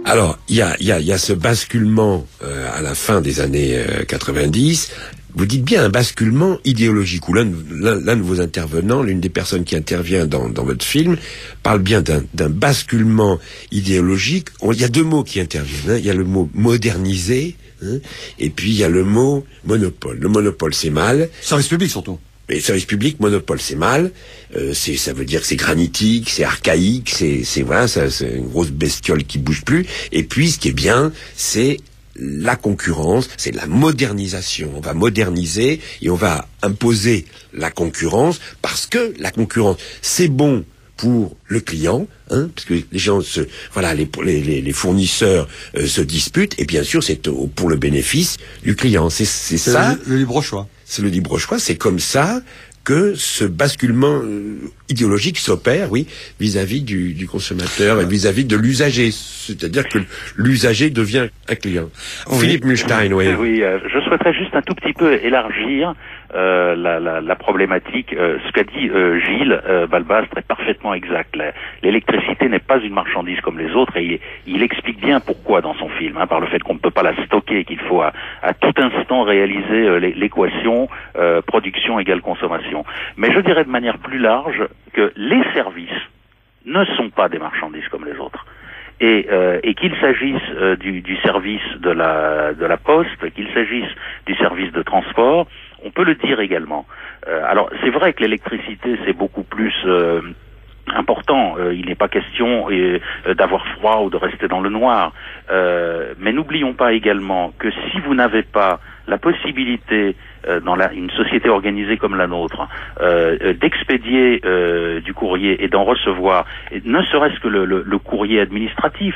Alors, il y a ce basculement à la fin des années 90. Vous dites bien un basculement idéologique, où l'un de vos intervenants, l'une des personnes qui intervient dans votre film, parle bien d'un basculement idéologique. Il y a deux mots qui interviennent. Il y a le mot moderniser, et puis il y a le mot monopole. Le monopole, c'est mal. Service public surtout. Mais service public, monopole, c'est mal. Ça veut dire que c'est granitique, c'est archaïque, c'est une grosse bestiole qui bouge plus. Et puis, ce qui est bien, c'est la concurrence, c'est la modernisation. On va moderniser et on va imposer la concurrence parce que la concurrence, c'est bon pour le client, parce que les gens les fournisseurs se disputent, et bien sûr c'est pour le bénéfice du client. C'est ça. Le libre choix. C'est le libre choix. C'est comme ça que ce basculement idéologique s'opère, oui, vis-à-vis du consommateur et vis-à-vis de l'usager. C'est-à-dire que l'usager devient un client. Oui. Philippe Muhlstein, oui. Oui, je souhaiterais juste un tout petit peu élargir la problématique. Ce qu'a dit Gilles Balbastre est parfaitement exact. L'électricité n'est pas une marchandise comme les autres, et il explique bien pourquoi dans son film, par le fait qu'on ne peut pas la stocker, qu'il faut à tout instant réaliser l'équation production égale consommation. Mais je dirais de manière plus large que les services ne sont pas des marchandises comme les autres. Et qu'il s'agisse du service de la poste, qu'il s'agisse du service de transport, on peut le dire également. Alors c'est vrai que l'électricité c'est beaucoup plus important. Il n'est pas question d'avoir froid ou de rester dans le noir. Mais n'oublions pas également que si vous n'avez pas la possibilité dans une société organisée comme la nôtre d'expédier du courrier et d'en recevoir, et ne serait-ce que le courrier administratif,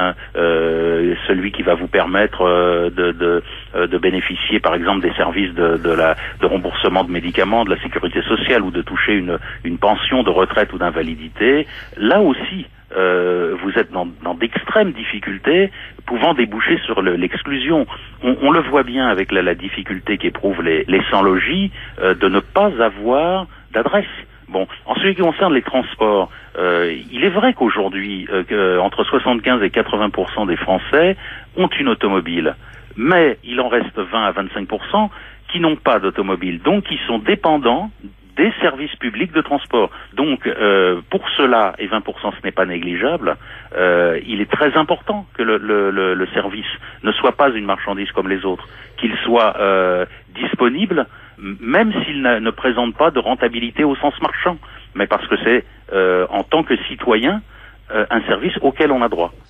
celui qui va vous permettre de bénéficier par exemple des services de remboursement de médicaments de la sécurité sociale, ou de toucher une pension de retraite ou d'invalidité, là aussi vous êtes dans d'extrêmes difficultés pouvant déboucher sur l'exclusion. On le voit bien avec la difficulté qu'éprouvent les sans-logis de ne pas avoir d'adresse. Bon, en ce qui concerne les transports, il est vrai qu'aujourd'hui, entre 75 et 80% des Français ont une automobile, mais il en reste 20 à 25% qui n'ont pas d'automobile, donc qui sont dépendants des services publics de transport. Donc, pour cela, et 20% ce n'est pas négligeable, il est très important que le service ne soit pas une marchandise comme les autres, qu'il soit disponible, même s'il ne présente pas de rentabilité au sens marchand, mais parce que c'est, en tant que citoyen, un service auquel on a droit.